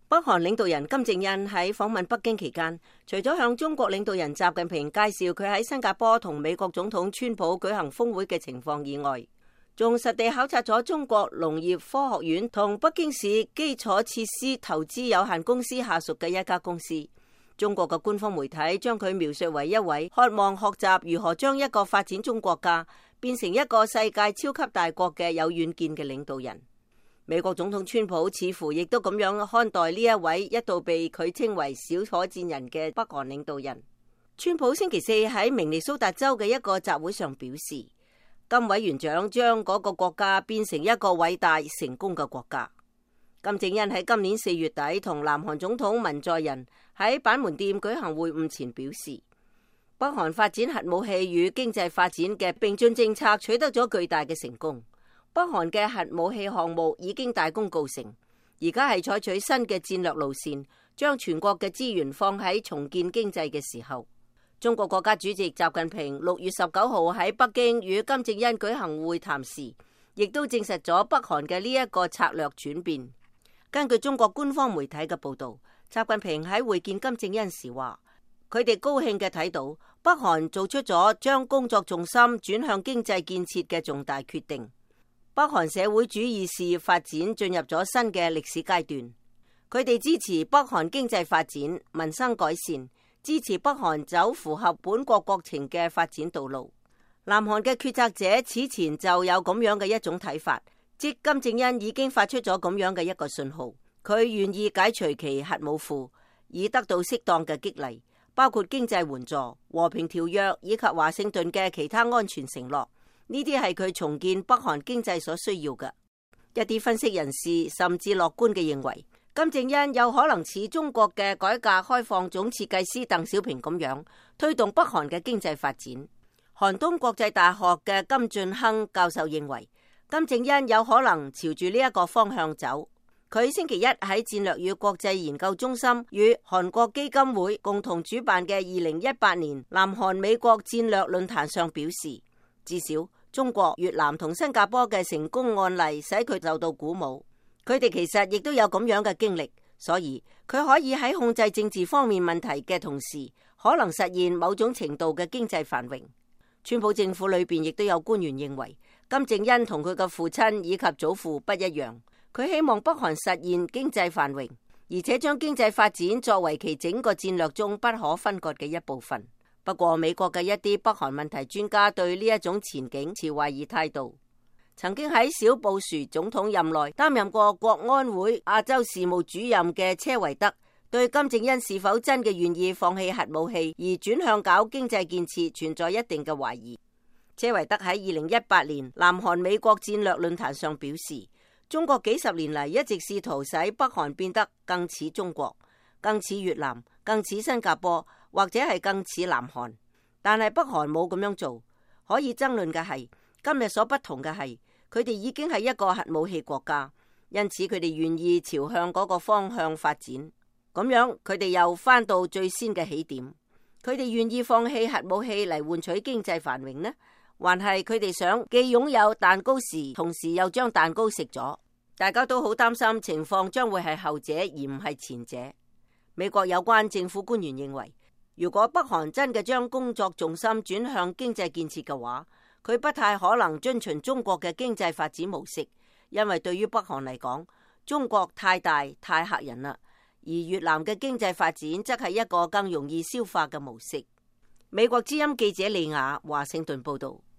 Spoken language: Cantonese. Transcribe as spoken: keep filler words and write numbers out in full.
北韓領導人金正恩喺訪問北京期間，除咗向中國領導人習近平介紹佢喺新加坡同美國總統川普舉行峰會嘅情況以外，仲實地考察咗中國農業科學院同北京市基礎設施投資有限公司下屬嘅一家公司。中國嘅官方媒體將佢描述為一位渴望學習如何將一個發展中國家變成一個世界超級大國嘅有遠見嘅領導人。美國總統川普似乎亦都咁樣看待呢一位一度被佢稱為小火箭人嘅北韓領導人。川普星期四喺明尼蘇達州嘅一個集會上表示，金委員長將嗰個國家變成一個偉大成功嘅國家。金正恩喺今年四月底同南韓總統文在寅喺板門店舉行會晤前表示，北韓發展核武器與經濟發展嘅並進政策取得咗巨大嘅成功。北韓嘅核武器項目已經大功告成，而家係採取新嘅戰略路線，將全國嘅資源放喺重建經濟嘅時候。中國國家主席習近平六月十九號喺北京與金正恩舉行會談時，亦都證實咗北韓嘅呢一個策略轉變。根據中國官方媒體嘅報道，習近平喺會見金正恩時話，佢哋高興嘅睇到北韓做出咗將工作重心轉向經濟建設嘅重大決定。北韓社會主義事業發展進入咗新嘅歷史階段，佢哋支持北韓經濟發展、民生改善，支持北韓走符合本國國情嘅發展道路。南韓嘅決策者此前就有咁樣嘅一種睇法，即金正恩已經發出咗咁樣嘅一個信號，佢願意解除其核武庫，以得到適當嘅激勵，包括經濟援助、和平條約以及華盛頓嘅其他安全承諾。呢啲係佢重建北韓經濟所需要嘅。一啲分析人士甚至樂觀嘅認為，金正恩有可能似中國嘅改革開放總設計師鄧小平咁樣，推動北韓嘅經濟發展。韓東國際大學嘅金俊亨教授認為，金正恩有可能朝住呢一個方向走。佢星期一喺戰略與國際研究中心與韓國基金會共同主辦嘅二零一八年南韓美國戰略論壇上表示，至少中國、越南同新加坡嘅成功案例使佢受到鼓舞。佢哋其實亦都有咁樣嘅經歷，所以佢可以喺控制政治方面問題嘅同時，可能實現某種程度嘅經濟繁榮。川普政府裏邊亦都有官員認為，金正恩同佢嘅父親以及祖父不一樣，佢希望北韓實現經濟繁榮，而且將經濟發展作為其整個戰略中不可分割嘅一部分。不過，美國嘅一啲北韓問題專家對呢一種前景持懷疑態度。曾經喺小布殊總統任內擔任過國安會亞洲事務主任嘅車維德，對金正恩是否真嘅願意放棄核武器而轉向搞經濟建設存在一定嘅懷疑。車維德喺二零一八年南韓美國戰略論壇上表示，中國幾十年嚟一直試圖使北韓變得更似中國、更似越南、更似新加坡，或者係更似南韓，但係北韓冇咁樣做。可以爭論嘅係，今日所不同嘅係，佢哋已經係一個核武器國家，因此佢哋願意朝向嗰個方向發展。咁樣佢哋又返到最先嘅起點。佢哋願意放棄核武器嚟換取經濟繁榮呢？還係佢哋想既擁有蛋糕時，同時又將蛋糕食咗？大家都好擔心情況將會係後者而唔係前者。美國有關政府官員認為，如果北韓真嘅將工作重心轉向經濟建設嘅話，佢不太可能遵循中國嘅經濟發展模式，因為對於北韓嚟講，中國太大太嚇人啦，而越南嘅經濟發展則係一個更容易消化嘅模式。美國之音記者李雅華盛頓報道。